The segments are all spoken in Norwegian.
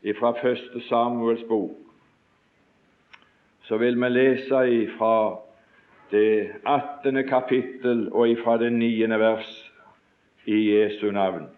fra 1. Samuels bok, så vil vi lese fra det 18. kapittel og fra det 9. vers i Jesu navn.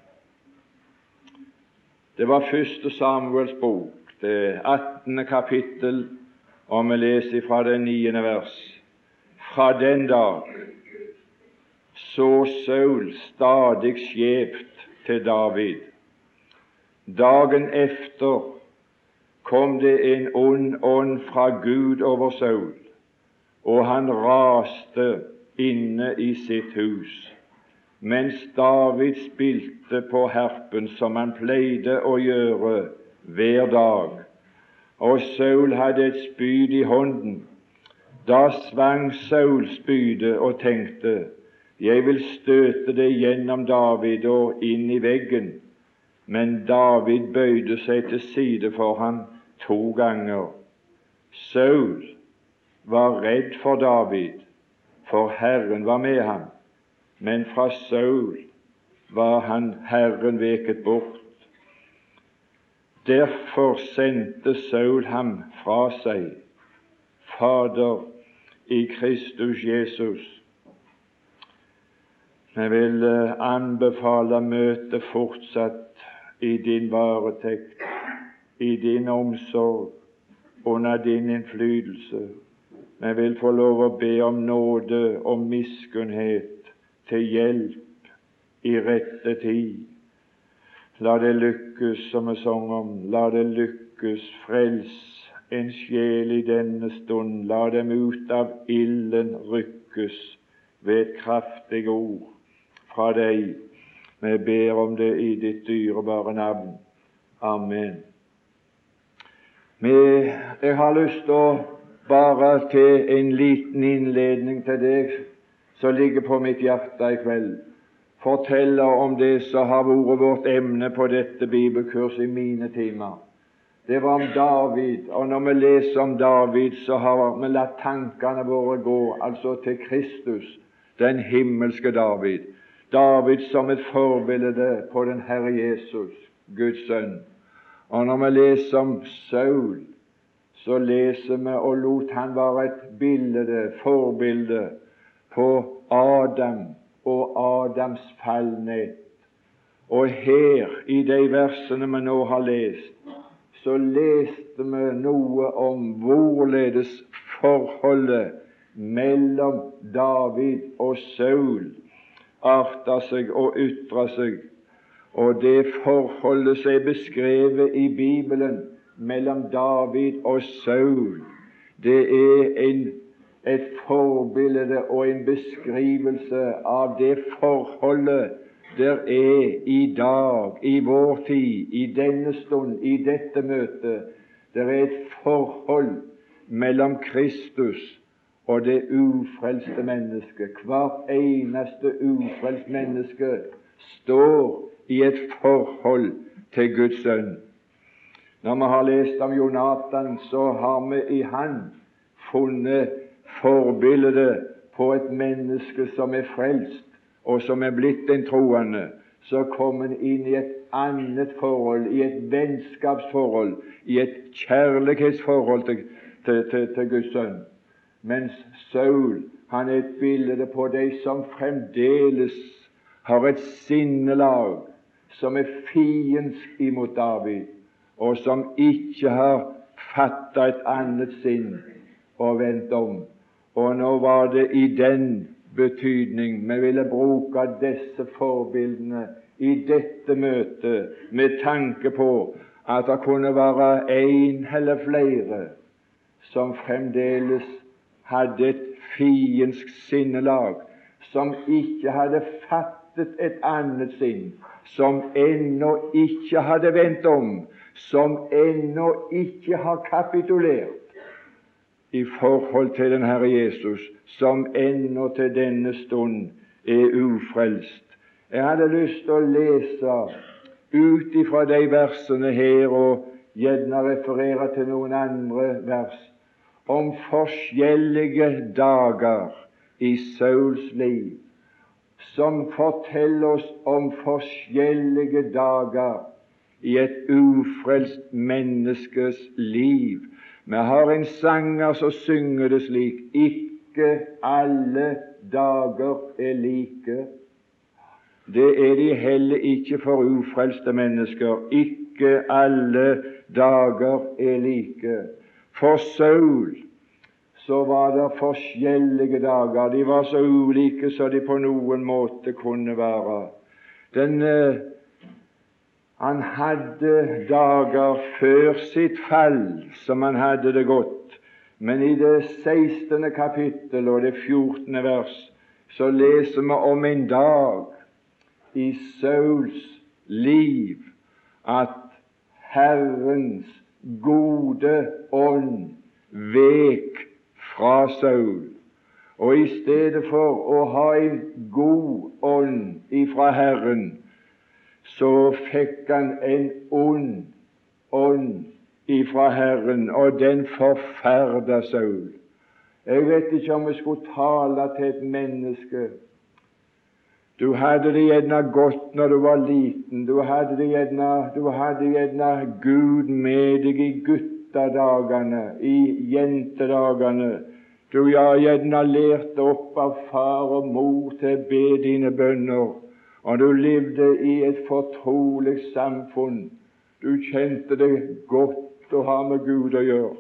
Det var 1. Samuels bok, det 18. kapittel, og vi leser fra det 9. vers. Fra den dag så Saul stadig skjevt til David. Dagen efter kom det en ond ånd fra Gud over Saul, og han raste inne i sitt hus, mens David spilte på harpen som han pleide å gjøre hver dag. Og Saul hadde et spyd i hånden. Da svang Saul spydet og tenkte, jeg vil støte det gjennom David og inn i veggen. Men David bøyde seg til side for ham 2 ganger. Saul var redd for David, for Herren var med ham, men fra Saul var Herren veket bort. Derfor sendte Saul ham fra seg. Fader, i Kristus Jesus, jeg vil anbefale møtet fortsatt i din varetekt, i din omsorg, under din innflytelse. Jeg vil få lov å be om nåde og miskunnhet til hjelp i rette tid. La det lykkes, som vi sang om, la det lykkes, frels en sjel i denne stund. La dem ut av ilden rykkes ved et kraftig ord fra deg. Vi ber om det i ditt dyrebare navn. Amen. Jeg har lyst til å bare til en liten innledning til deg som ligger på mitt hjerte i kveld, fortelle om det som har vært vårt emne på dette bibelkurs i mine timer. Det var om David, og når vi leser om David, så har vi latt tankene våre gå altså til Kristus, den himmelske David. David som et forbilde på den Herre Jesus, Guds sønn. Og når vi leser om Saul, så leser vi og lot han være et bilde, forbilde på Adam og Adams fallnett. Og her, i de versene vi nå har lest, så leste vi noe om hvorledes forholdet mellom David og Saul arter seg og ytrer seg. Og det forholdet som er beskrevet i Bibelen mellom David og Saul, det er et forbilde og en beskrivelse av det forholdet der er i dag, i vår tid, i denne stund, i dette møtet. Der er et forhold mellom Kristus og det ufrelste mennesket. Hvert eneste ufrelst menneske står i et forhold til Guds sønn. Når vi har lest om Jonatan, så har vi i han funnet forbildet på et menneske som er frelst, og som er blitt en troende. Så kom han inn i et annet forhold, i et vennskapsforhold, i et kjærlighetsforhold til Guds sønn. Mens Saul, han er et bilde på de som fremdeles har et sinnelag som er fiendsk imot David, og som ikke har fattet et annet sinn og vendt om. Og nå var det i den betydning vi ville bruke disse forbildene i dette møtet, med tanke på at det kunne være en eller flere som fremdeles hadde et fiendsk sinnelag, som ikke hadde fattet et annet sinn, som ennå ikke hadde vendt om, som ennå ikke har kapitulert i forhold til den Herre Jesus, som ennå til denne stund er ufrelst. Jeg hadde lyst til å lese ut ifra de versene her, og gjerne referere til noen andre vers, om forskjellige dager i Sauls liv, som forteller oss om forskjellige dager i et ufrelst menneskes liv. Vi har en sanger som synger det slik: ikke alle dager er like. Det er de heller ikke for ufrelste mennesker. Ikke alle dager er like. For Saul så var det forskjellige dager. De var så ulike så de på noen måte kunne være. Han hadde dager før sitt fall som han hadde det godt, men i det 16. kapittel og det 14. vers så leser vi om en dag i Sauls liv at Herrens gode ånd vek fra Saul, og i stedet for å ha en god ånd ifra Herren, så fikk han en ond ånd ifra Herren, og den forferdet Saul. Jeg vet ikke om jeg skulle tale til et menneske. Du hadde det gjerne godt når du var liten. Du hadde gjerne Gud med deg i guttedagene, i jentedagene. Du har gjerne lært opp av far og mor til å be dine bønner, og du levde i et fortrolig samfunn. Du kjente det godt å ha med Gud å gjøre.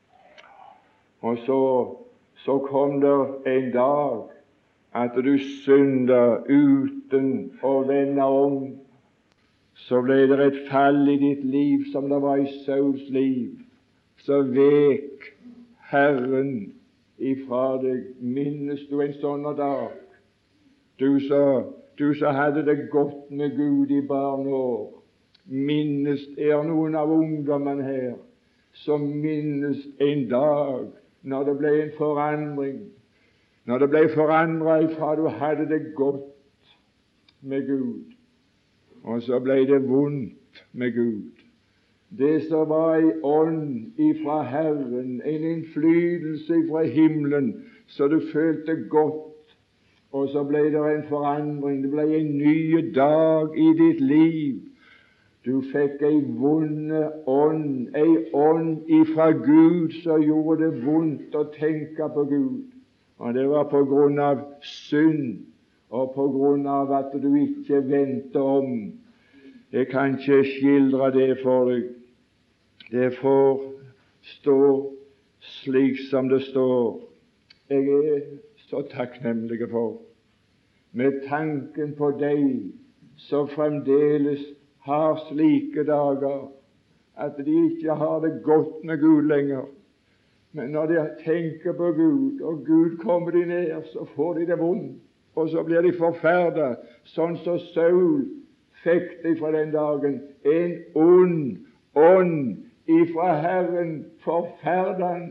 Og så kom det en dag at du syndet uten å vende om. Så ble det et fall i ditt liv som det var i Sauls liv. Så vek Herren ifra deg. Minnes du en sånn dag? Du som hadde det godt med Gud i barneår. Minnes noen av ungdommene her som minnes en dag når det ble en forandring, når det ble forandret fra du hadde det godt med Gud, og så ble det vondt med Gud. Det som var en ånd ifra Herren, en innflytelse ifra himmelen, så du følte godt, og så ble det en forandring. Det ble en ny dag i ditt liv. Du fikk ei vond ånd, ei ånd ifra Gud som gjorde det vondt å tenke på Gud. Og det var på grunn av synd, og på grunn av at du ikke vendte om. Jeg kan ikke skildre det for deg. Det får stå slik som det står. Jeg er så takknemlig for, med tanken på deg som fremdeles har slike dager, at de ikke har det godt med Gud lenger. Men når de tenker på Gud, og Gud kommer de ned, så får de det vondt, og så blir de forferdet, sånn som Saul fikk det fra den dagen. En ond ånd ifra Herren forferdet han.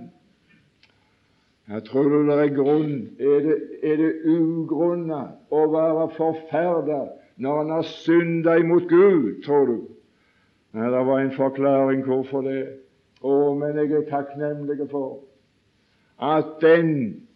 Jeg tror det er grunn, er det ugrunnet å være forferdet når han har syndet imot Gud, tror du? Nei, det var en forklaring hvorfor det. Men jeg er takknemlig for at den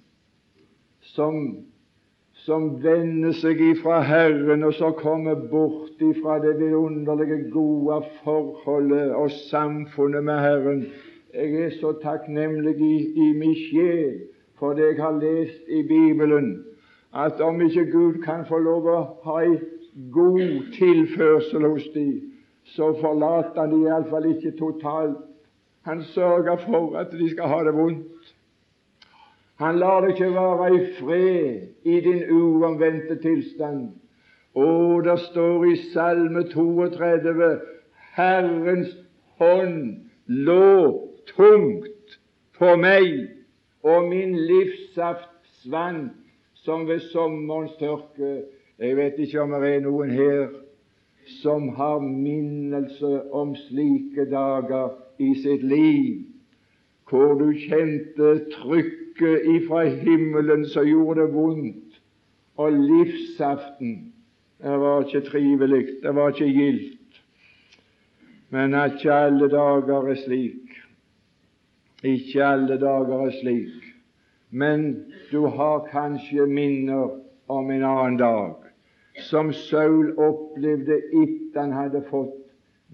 som vender seg ifra Herren, og så kommer bort ifra det vidunderlige gode forholdet og samfunnet med Herren. Jeg er så takknemlig i min sjel for det jeg har lest i Bibelen, at om ikke Gud kan få lov å ha en god tilførsel hos dem, så forlater han dem iallfall ikke totalt. Han sørger for at de skal ha det vondt. Han lar det ikke være i fred i din uomvendte tilstand. Det står i Salme 32: Herrens hånd lå tungt på meg, og min livssaft svant som ved sommerens tørke. Jeg vet ikke om det er noen her som har minnelse om slike dager i sitt liv, hvor du kjente trykket ifra himmelen som gjorde det vondt, og livssaften. Det var ikke trivelig, det var ikke gildt. Men ikke alle dager er slik. Ikke alle dager er slik. Men du har kanskje minner om en annen dag, som Saul opplevde etter han hadde fått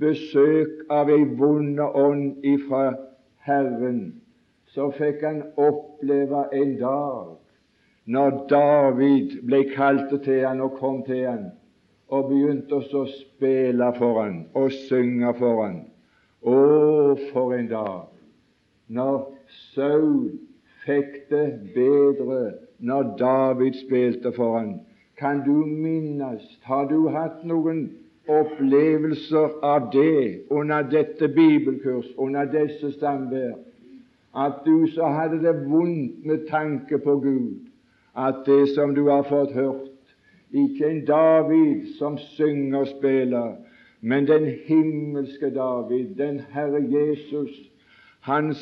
besøk av en vond ånd ifra Herren, så fikk han oppleve en dag når David ble kalt til han og kom til han og begynte å spille for han og synge for han. Å, for en dag! Når Saul fikk det bedre når David spilte for han. Kan du minnes, har du hatt noen opplevelser av det under dette bibelkurs, under disse samvær, at du så hadde det vondt med tanke på Gud, at det som du har fått hørt, ikke en David som synger og spiller, men den himmelske David, den Herre Jesus, han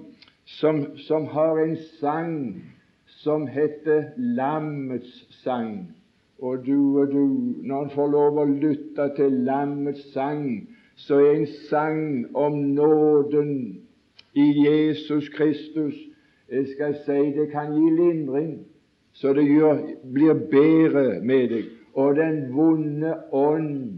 som har en sang som heter Lammets sang. Og du, når han får lov å lytte til Lammets sang, så er en sang om nåden i Jesus Kristus. Jeg skal si det kan gi lindring, så det blir bedre med deg, og den vonde ånd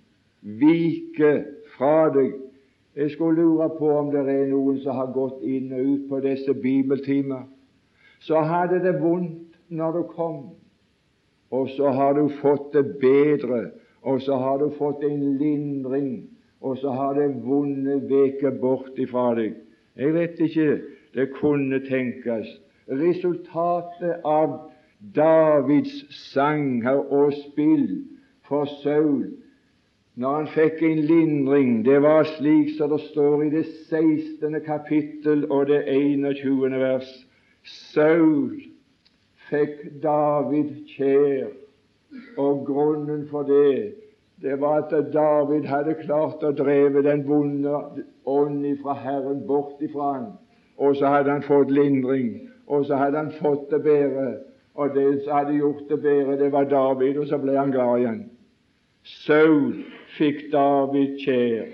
viker fra deg. Jeg skulle lure på om det er noen som har gått inn og ut på disse bibeltimer, så hadde det vondt når du kom, og så har du fått det bedre, og så har du fått en lindring, og så har det vonde veket bort ifra deg. Jeg vet ikke, det kunne tenkes. Resultatet av Davids sang og spill for Saul, når han fikk en lindring, det var slik som det står i det 16. kapittel og det 21. vers. Saul fikk David kjær, og grunnen for det var at David hadde klart å dreve den vonde ånd ifra Herren bort ifra han, og så hadde han fått lindring, og så hadde han fått det bedre, og det som hadde gjort det bedre, det var David, og så ble han glad igjen. Saul fikk David kjær.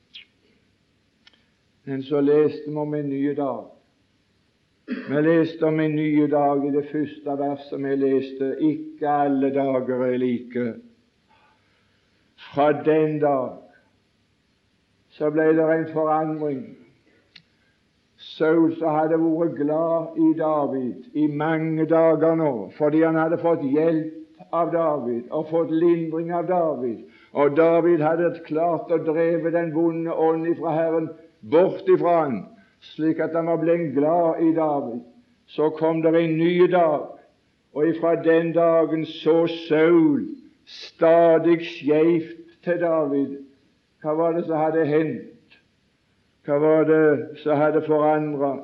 Men så leste vi om en ny dag. Vi leste om en ny dag i det første verset vi leste. Ikke alle dager er like. Fra den dag så ble det en forandring. Saul som hadde vært glad i David i mange dager nå, fordi han hadde fått hjelp av David og fått lindring av David, og David hadde klart å dreve den vonde ånd ifra Herren bort ifra han, slik at han var blitt glad i David. Så kom det en ny dag, og ifra den dagen så Saul stadig skjevt til David. Hva var det som hadde hendt? Hva var det som hadde forandret?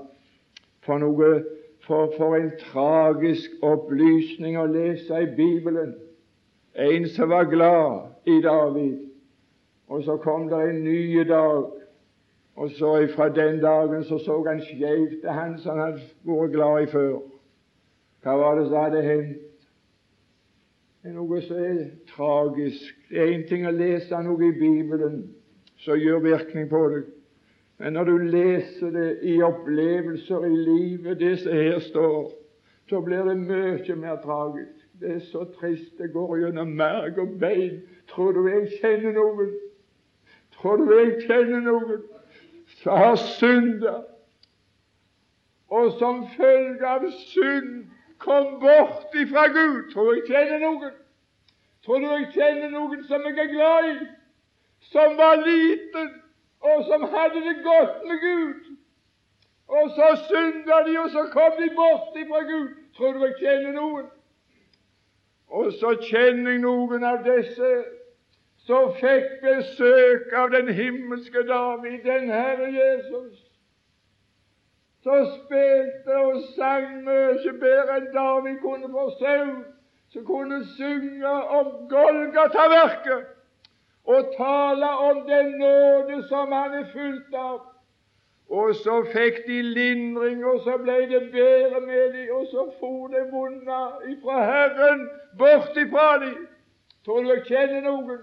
For en tragisk opplysning å lese i Bibelen. En som var glad i David, og så kom det en ny dag, og så fra den dagen så han skjevt til han som han hadde vært glad i før. Hva var det som hadde hendt? Det er noe som er tragisk. Det er en ting å lese noe i Bibelen som gjør virkning på deg, men når du leser det i opplevelser i livet, det som her står, så blir det mye mer tragisk. Det er så trist, det går gjennom merg og bein. Tror du jeg kjenner noen? Tror du jeg kjenner noen som har syndet, og som følge av synd kom bort ifra Gud? Tror du jeg kjenner noen? Tror du jeg kjenner noen som jeg er glad i, som var liten, og som hadde det godt med Gud, og så syndet de, og så kom de bort ifra Gud? Tror du jeg kjenner noen? Og så kjenner jeg noen av disse som fikk besøk av den himmelske David, den Herre Jesus, så spilte og sang mye bedre enn David kunne for Saul, som kunne synge om Golgata-verket og tale om den nåde som han er fullt av. Og så fikk de lindring, og så ble det bedre med dem, og så for det vonde ifra Herren bort ifra dem. Tror du jeg kjenner noen?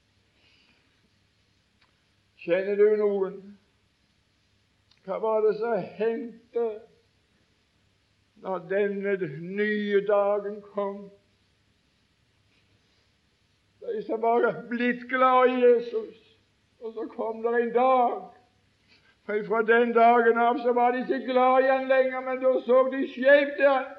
Kjenner du noen? Hva var det som hendte når denne nye dagen kom? De som var blitt glad i Jesus, Og så kom det en dag, for fra den dagen av så var de ikke glad i han lenger, men da så de skjevt til han.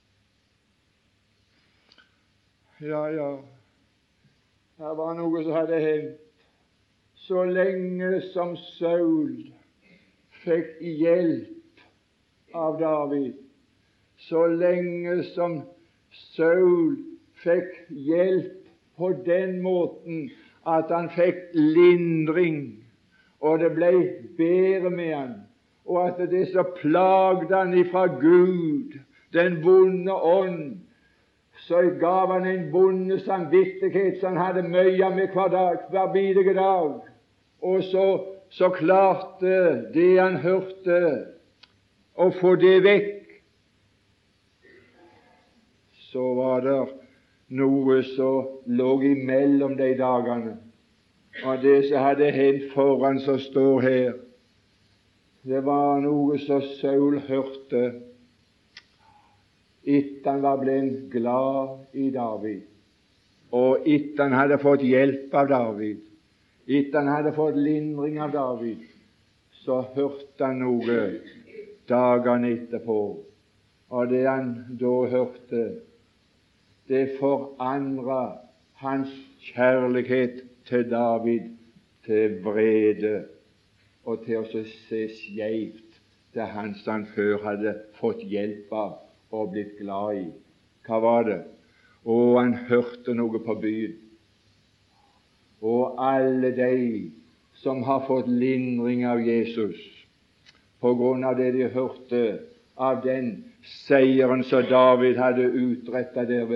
Ja, her var noe som hadde hendt. Så lenge som Saul fikk hjelp av David, så lenge som Saul fikk hjelp på den måten at han fikk lindring, og det ble bedre med han, og at det som plagde han ifra Gud, den vonde ånd, så gav han en vonde samvittighet som han hadde møye med hver bidige dag. Og så klarte det han hørte, å få det vekk. Så var det noe som lå imellom de dagene, og det som hadde hendt foran som står her, det var noe som Saul hørte etter han var blitt glad i David, og etter han hadde fått hjelp av David, etter han hadde fått lindring av David, så hørte han noe dagene etterpå, og det han da hørte, det forandret hans kjærlighet til David til vrede og til å se skjevt til han som han før hadde fått hjelp av og blitt glad i. Hva var det? Og han hørte noe på byen. Og alle de som har fått lindring av Jesus på grunn av det de hørte av den seieren som David hadde utrettet der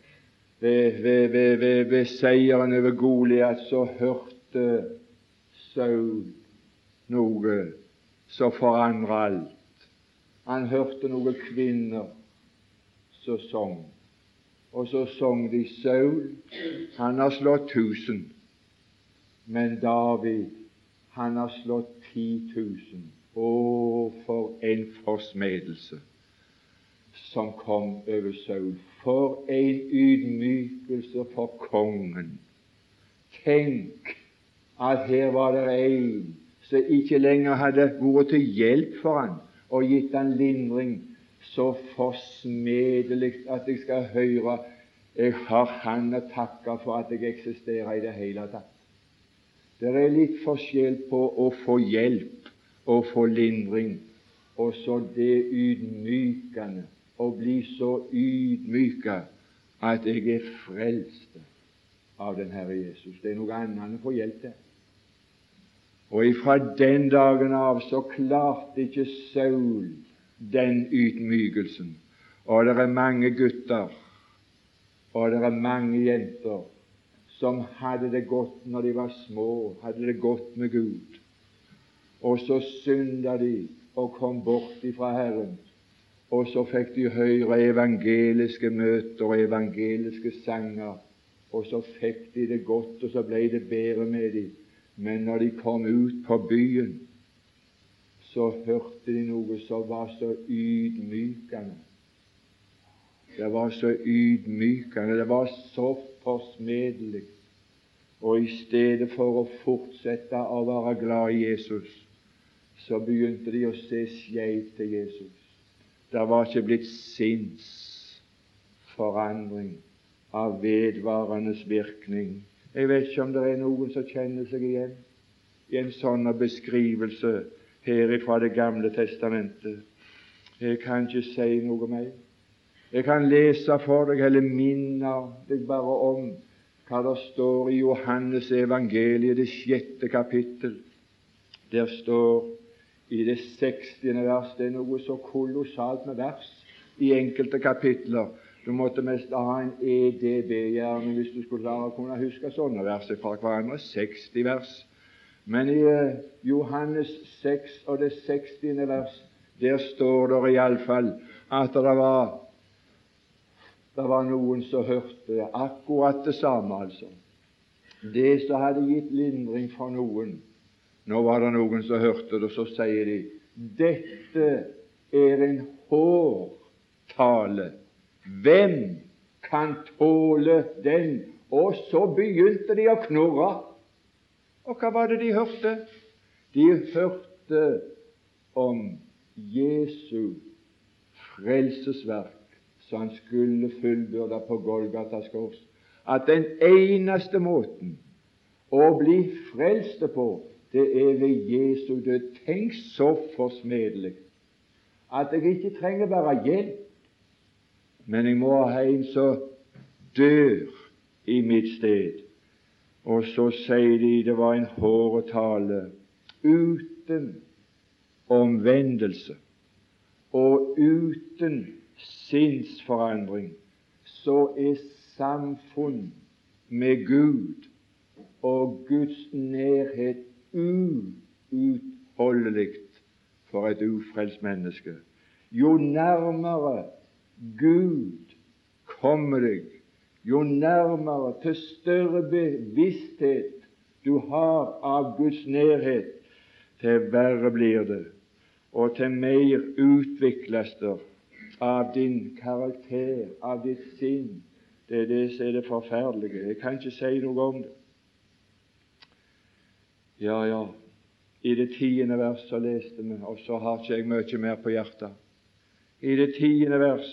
ved seieren over Goliat, så hørte Saul noe som forandret alt. Han hørte noen kvinner som sang, og så sang de: Saul, han har slått 1000, men David, han har slått 10 000. Å, for en forsmedelse som kom over Saul. For en ydmykelse for kongen. Tenk at her var det en som ikke lenger hadde vært til hjelp for han og gitt han lindring. Så forsmedelig at jeg skal høre jeg har han å takke for at jeg eksisterer i det hele tatt. Det er litt forskjell på å få hjelp og få lindring, og så det ydmykende, å bli så ydmyka at jeg er frelst av den Herre Jesus. Det er noe annet enn å få hjelp til. Og ifra den dagen av så klarte ikke Saul den ydmykelsen. Og det er mange gutter og det er mange jenter som hadde det godt når de var små, hadde det godt med Gud, og så synda de og kom bort ifra Herren, og så fikk de høre evangeliske møter og evangeliske sanger, og så fikk de det godt, og så ble det bedre med dem. Men når de kom ut på byen, så hørte de noe som var så ydmykende. Det var så ydmykende, det var så forsmedelig. Og i stedet for å fortsette å være glad i Jesus, så begynte de å se skjevt til Jesus. Det var ikke blitt sinnsforandring av vedvarende virkning. Jeg vet ikke om det er noen som kjenner seg igjen i en sånn beskrivelse her fra Det gamle testamentet. Jeg kan ikke si noe mer. Jeg kan lese for deg eller minne deg bare om hva det står i Johannes evangeliet, det 6. kapittel. Der står i det 60. vers, det er noe så kolossalt med vers i enkelte kapitler. Du måtte mest ha en EDB-hjerne hvis du skulle klare å kunne huske sånne vers fra hverandre. 60 vers. Men i Johannes 6 og det 60. vers, der står det iallfall at det var noen som hørte akkurat det samme, altså. Det som hadde gitt lindring for noen, nå var det noen som hørte det, og så sier de: dette er en hård tale. Hvem kan tåle den? Og så begynte de å knurre. Og hva var det de hørte? De hørte om Jesu frelsesverk som han skulle fullbyrde på Golgatas kors. At den eneste måten å bli frelste på, det er ved Jesu død. Tenk så forsmedelig at jeg ikke trenger bare hjelp, men jeg må ha en som dør i mitt sted. Og så sier de det var en håretale uten omvendelse og uten sinnsforandring, så er samfunn med Gud og Guds nærhet uutholdelig for et ufrelst menneske. Jo nærmere Gud kommer deg, jo nærmere, til større bevissthet du har av Guds nærhet, til verre blir det, og til mer utvikles det av din karakter, av ditt sinn. Det er det som er det forferdelige. Jeg kan ikke si noe om det. Ja, i det 10. vers så leste vi, og så har ikke jeg mye mer på hjertet. I det 10. vers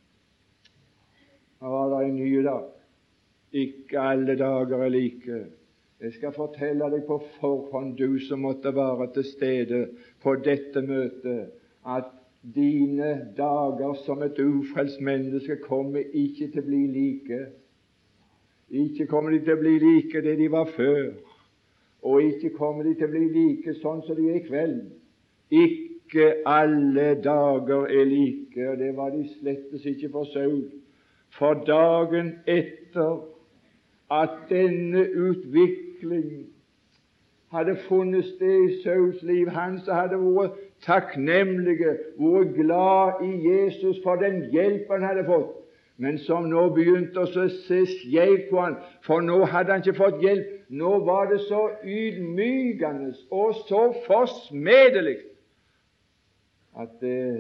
var det en ny dag. Ikke alle dager er like. Jeg skal fortelle deg på forhånd, du som måtte være til stede på dette møtet, at dine dager som et ufrelst menneske kommer ikke til å bli like. Ikke kommer de til å bli like det de var før, og ikke kommer de til å bli like sånn som de er i kveld. Ikke alle dager er like, og det var de slettes ikke for Saul. For dagen etter at denne utvikling hadde funnet sted i Sauls liv, han som hadde vært takknemlige, vært glad i Jesus for den hjelp han hadde fått, men som nå begynte å se skjevt på han, for nå hadde han ikke fått hjelp. Nå var det så ydmykende og så forsmedelig at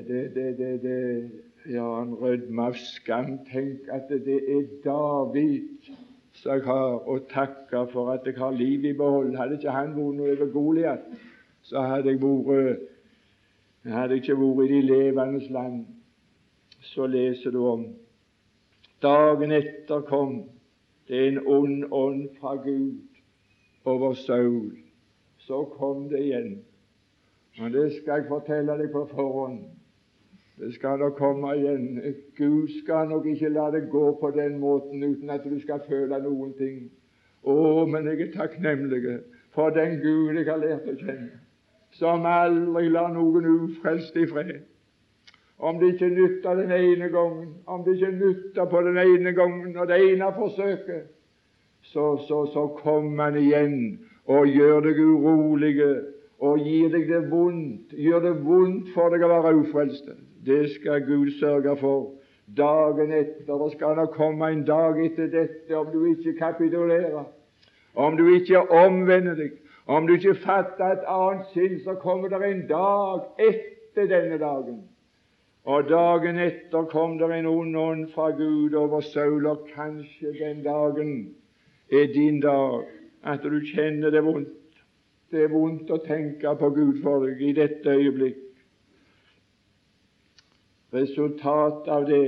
han rødma av skam. Tenk at det er David som jeg har å takke for at jeg har liv i behold. Hadde ikke han vunnet over Goliat, så hadde jeg ikke vært i de levendes land. Så leser du om dagen etter kom det en ond ånd fra Gud over Saul. Så kom det igjen. Og det skal jeg fortelle deg på forhånd. Det skal nok komme igjen. Gud skal nok ikke la det gå på den måten uten at du skal føle noen ting. Men jeg er takknemlig for den Gud jeg har lært å kjenne, som aldri lar noen ufrelst i fred. Om det ikke nytter den ene gangen, om det ikke nytter på den ene gangen og det ene forsøket, så kommer han igjen og gjør deg urolige og gir deg det vondt, gjør det vondt for deg å være ufrelste. Det skal Gud sørge for. Dagen etter, det skal nok komme en dag etter dette, om du ikke kapitulerer, om du ikke omvender deg, om du ikke fatter et annet sinn, så kommer det en dag etter denne dagen. Og dagen etter kom det en ond ånd fra Gud over Saul, og kanskje den dagen er din dag, at du kjenner det vondt. Det er vondt å tenke på Gud for deg i dette øyeblikk. Resultat av det,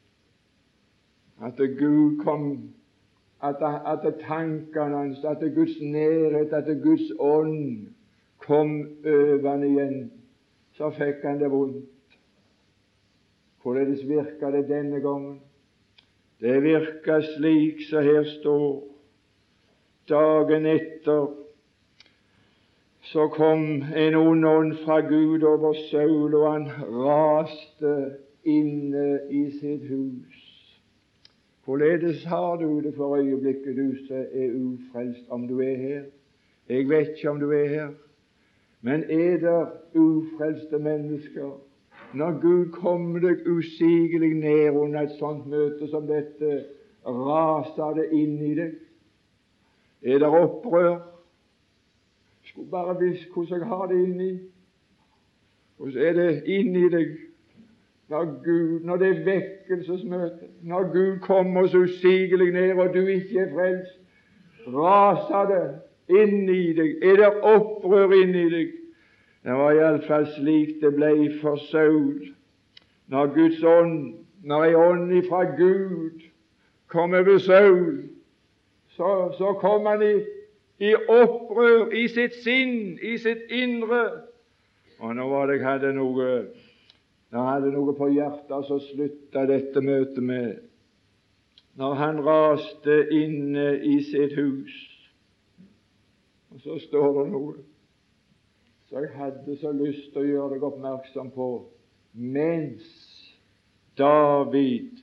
at Gud kom, at tankene hans, at Guds nærhet, at Guds ånd kom over han igjen, så fikk han det vondt. Hvorledes virker det denne gangen? Det virker slik som her står. Dagen etter så kom en ond ånd fra Gud over Saul, og han raste inne i sitt hus. Hvorledes har du det for øyeblikket, du som er ufrelst, om du er her? Jeg vet ikke om du er her, men er det ufrelste mennesker? Når Gud kommer deg usigelig ned under et sånt møte som dette, raser det inn i deg? Er det opprør? Skulle bare visst hvordan jeg har det inni. Hvordan er det inni deg når det er vekkelsesmøte, når Gud kommer så usigelig ned og du ikke er frelst? Raser det? inni deg? Er det opprør inni deg? Det var iallfall slik det ble for Saul. Når Guds ånd, når ei ånd ifra Gud kom over Saul, så kom han i opprør i sitt sinn, i sitt indre. Og nå var det jeg hadde noe på hjertet, så slutta dette møtet med når han raste inne i sitt hus. Og så står det noe så jeg hadde så lyst til å gjøre deg oppmerksom på. Mens David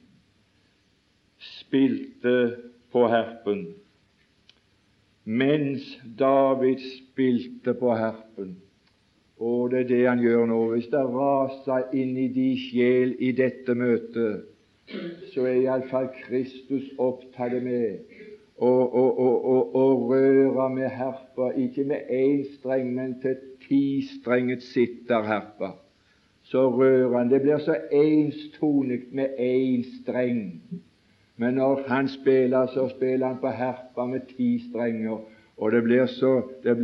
spilte på harpen, mens David spilte på harpen, og det er det han gjør nå. Hvis det raser inn i de sjel i dette møtet, så er iallfall Kristus opptatt med å røre med harpa, ikke med én streng, men til 10-strenget sitterharpa. Så rører han. Det blir så enstonig med én streng. Men når han spiller, så spiller han på harpa med 10 strenger, og det blir så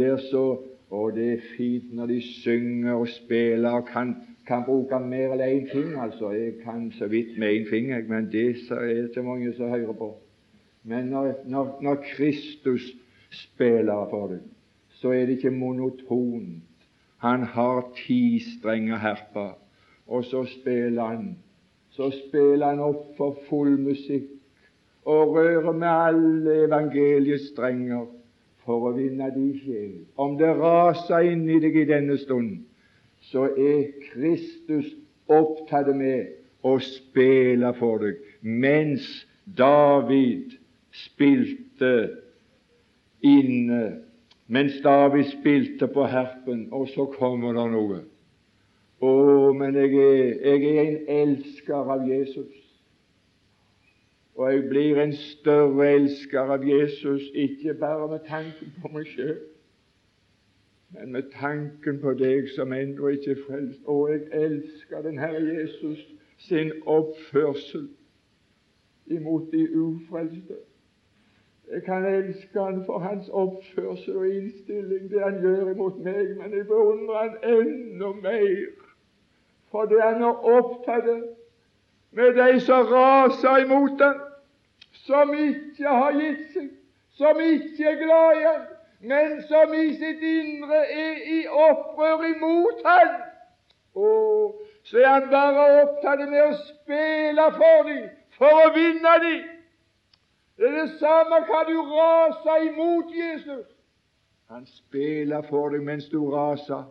og det er fint når de synger og spiller og kan bruke mer enn én finger. Altså, jeg kan så vidt med én finger, men det er det ikke mange som hører på. Men når Kristus spiller for deg, så er det ikke monotont. Han har 10 strenger harpa, og så spiller han opp for full musikk og rører med alle evangeliets strenger for å vinne de sjel. Om det raser inn i deg i denne stund, så er Kristus opptatt med å spille for deg, mens David spilte inne, mens David spilte på harpen. Og så kommer det noe. Men jeg er en elsker av Jesus, og jeg blir en større elsker av Jesus, ikke bare med tanken på meg selv, men med tanken på deg som ennå ikke er frelst. Og jeg elsker den Herre Jesus sin oppførsel imot de ufrelste. Jeg kan elske han for hans oppførsel og innstilling, det han gjør imot meg, men jeg beundrer han enda mer for det han er opptatt med de som raser imot han, som ikke har gitt seg, som ikke er glad i han, men som i sitt indre er i opprør imot han. Så er han bare opptatt med å spille for dem, for å vinne dem. Det er det samme hva du raser imot Jesus. Han spiller for deg mens du raser.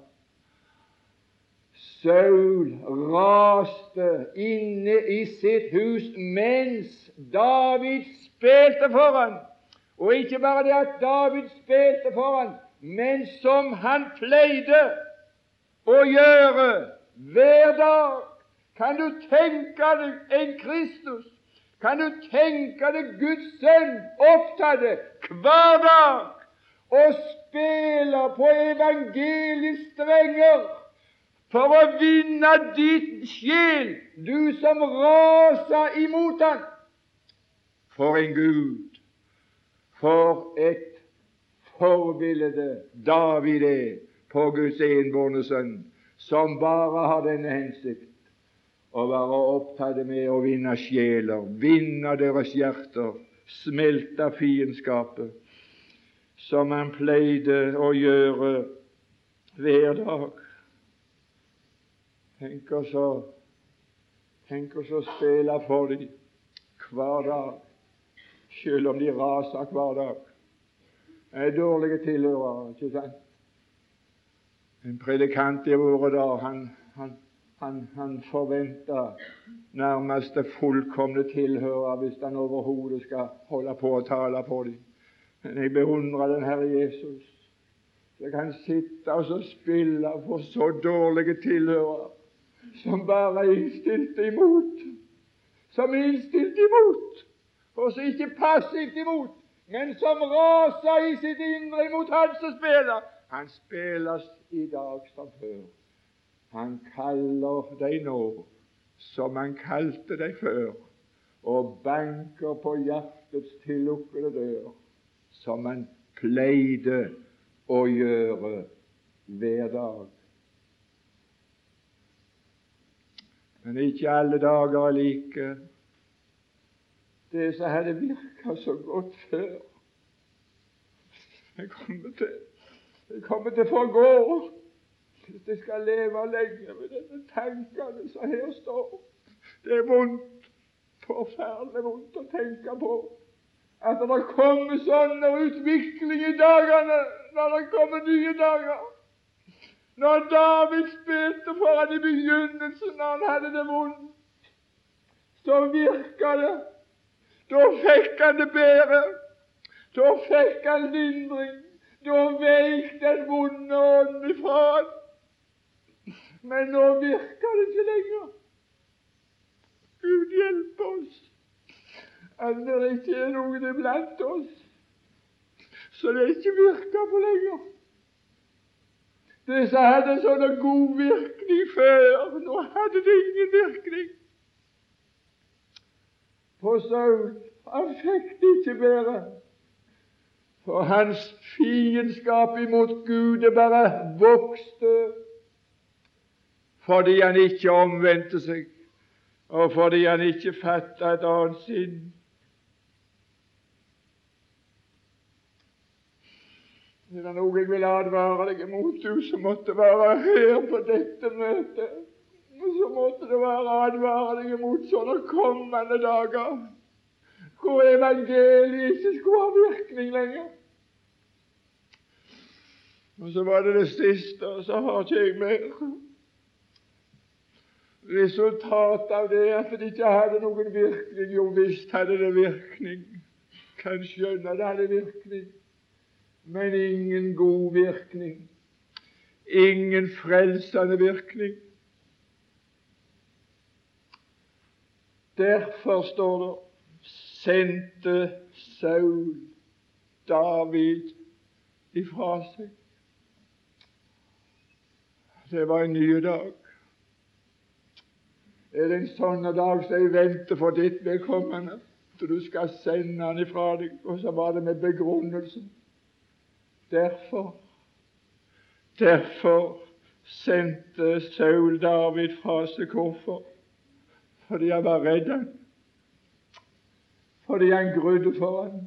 Saul raste inne i sitt hus mens David spilte for han. Og ikke bare det at David spilte for han, men som han pleide å gjøre hver dag. Kan du tenke deg en Kristus? Kan du tenke deg Guds sønn opptatt hver dag og spille på evangeliets strenger for å vinne ditt sjel, du som raser imot han? For en Gud, for et forbilde David er på Guds enbårne sønn, som bare har denne hensikt å være opptatt med å vinne sjeler, vinne deres hjerter, smelte fiendskapet, som han pleide å gjøre hver dag. Tenk oss å spille for dem hver dag, selv om de raser hver dag. Det er dårlige tilhørere, ikke sant? En predikant i våre dager, han forventer nærmest det fullkomne tilhører hvis han overhodet skal holde på å tale på dem. Men jeg beundrer den Herre Jesus. Jeg kan sitte og så spille for så dårlige tilhørere som bare er innstilt imot, og så ikke passivt imot, men som raser i sitt indre imot han som spiller. Han spilles i dag som før. Han kaller deg nå som han kalte deg før, og banker på hjertets tillukkede dør som han pleide å gjøre hver dag. Men ikke alle dager er like. Det som hadde virket så godt før, det kommer til å forgå. Hvis jeg skal leve lenge med denne tankene som her står. Det er vondt, forferdelig vondt å tenke på at det kommer sånn utvikling i dagene, når det kommer nye dager. Når David spilte foran i begynnelsen, når han hadde det vondt, så virket det. Da fikk han det bedre. Da fikk han lindring. Da veik den vonde ånden ifra han. Men nå virker det ikke lenger. Gud hjelpe oss at det ikke er noen iblant oss så det ikke virker på lenger. Det som hadde sånn god virkning før, nå hadde det ingen virkning. For Saul, han fikk det ikke bedre. For hans fiendskap imot Gud det bare vokste, fordi han ikke omvendte seg, og fordi han ikke fattet et annet sinn. Det er noe jeg vil advare deg imot, du som måtte være her på dette møtet. Og så måtte det være advare deg imot sånne kommende dager, hvor evangeliet ikke skulle ha virkning lenger. Og så var det det siste, og så har ikke jeg mer. Resultatet av det at det ikke hadde noen virkning. Jo visst hadde det virkning. Kan skjønne det hadde virkning. Men ingen god virkning. Ingen frelsende virkning. Derfor står det, sendte Saul David ifra seg. Det var en ny dag. Er det en sånn dag som jeg venter for ditt vedkommende, til du skal sende han ifra deg? Og så var det med begrunnelse. Derfor sendte Saul David fra seg. Hvorfor? Fordi han var redd han. Fordi han grudde for han.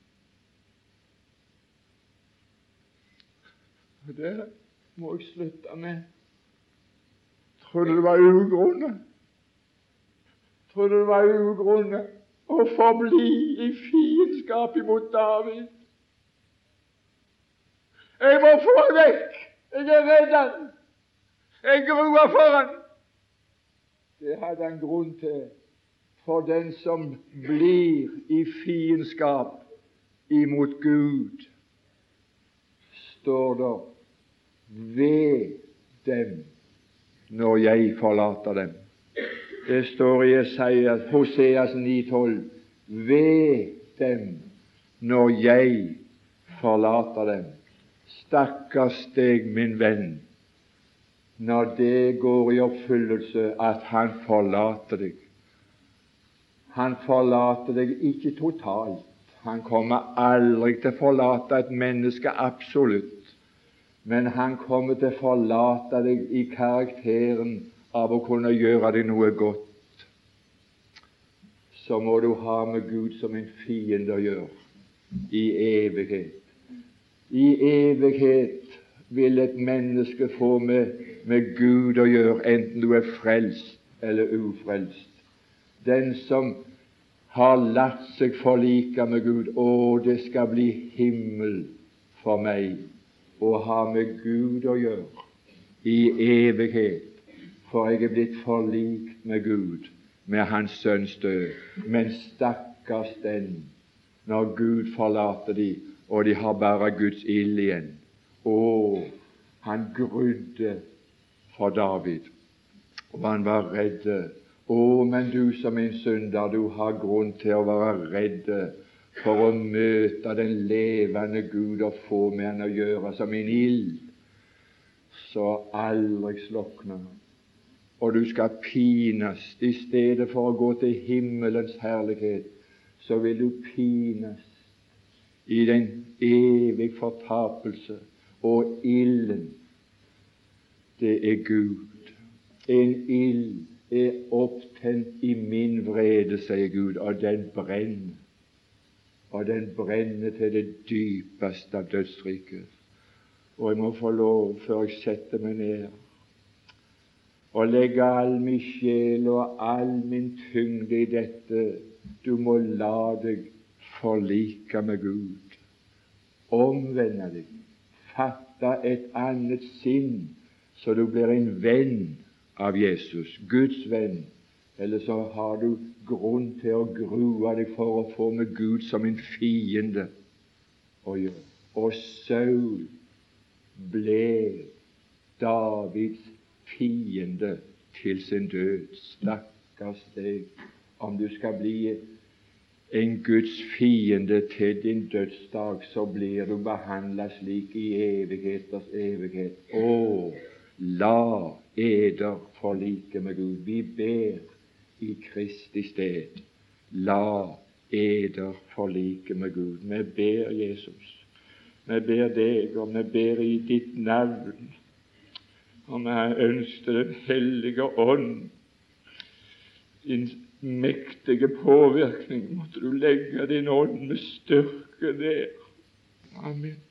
Og det må jeg slutte med. Trodde det var ugrunnet. Trodde det var ugrunnet å forbli i fiendskap imot David. Jeg må få han vekk. Jeg er redd han. Jeg gruer for han. Det hadde han grunn til. For den som blir i fiendskap imot Gud, står det, ved dem når jeg forlater dem. Det står i Hoseas 9,12. Ved dem når jeg forlater dem. Stakkars deg, min venn, når det går i oppfyllelse at han forlater deg. Han forlater deg ikke totalt. Han kommer aldri til å forlate et menneske absolutt. Men han kommer til å forlate deg i karakteren av å kunne gjøre deg noe godt. Så må du ha med Gud som en fiende å gjøre i evighet. I evighet vil et menneske få med Gud å gjøre, enten du er frelst eller ufrelst. Den som har latt seg forlike med Gud, det skal bli himmel for meg å ha med Gud å gjøre i evighet, for jeg er blitt forlikt med Gud, med Hans Sønns død. Men stakkars den, når Gud forlater de, og de har bare Guds ild igjen. Han grudde for David, og han var redd. Men du som en synder, du har grunn til å være redd for å møte den levende Gud og få med han å gjøre som en ild, så aldri slokner. Og du skal pines. I stedet for å gå til himmelens herlighet, så vil du pines i den evig fortapelse, og ilden, det er Gud. En ild er opptent i min vrede, sier Gud, og den brenner. Og den brenner til det dypeste av dødsriket. Og jeg må få lov, før jeg setter meg ned, og legge all min sjel og all min tyngde i dette. Du må la deg forlike med Gud, omvende deg, fatte et annet sinn, så du blir en venn av Jesus, Guds venn. Eller så har du grunn til å grue deg for å få med Gud som en fiende å gjøre. Og Saul ble Davids fiende til sin død. Stakkars deg, om du skal bli en Guds fiende til din dødsdag, så blir du behandlet slik i evigheters evighet. Å, la eder forlike med Gud. Vi ber i Kristi sted. La eder forlike med Gud. Vi ber Jesus. Vi ber deg, og vi ber i ditt navn. Og vi ønsker Den hellige ånd, din mektige påvirkning. Måtte du legge din ånd med styrke der. Amen.